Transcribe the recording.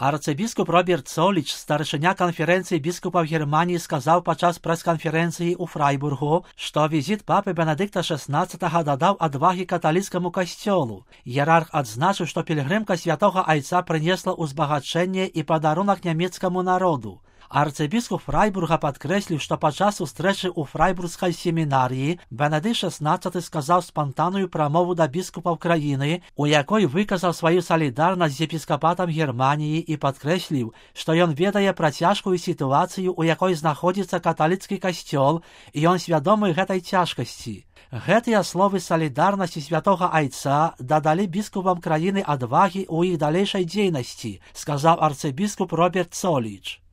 Арцыбіскуп Роберт Цоліч, старшыня канферэнцыі біскупаў Германіі, сказаў падчас прэс-канферэнцыі ў Фрайбургу, што візіт папы Бенедыкта XVI дадаў адвагі каталіцкаму касцёлу. Іерарх адзначыў, што пілігрымка святога айца прынесла ўзбагачэнне і падарунак нямецкаму народу. Арцыбіскуп Фрайбурга падкрэсліў, што падчас сустрэчы ў фрайбургскай семінарыі Бенедыкт XVI сказаў спантанную прамову да біскупаў краіны, у якой выказаў сваю салідарнасць з епіскапатам Германіі і падкрэсліў, што ён ведае пра цяжкую сітуацыю, у якой знаходзіцца каталіцкі касцёл, і ён свядомы гэтай цяжкасці. Гэтыя словы салідарнасці святога айца дадалі біскупам краіны адвагі ў іх далейшай дзейнасці, сказаў арцыбіскуп Роберт Цоліч.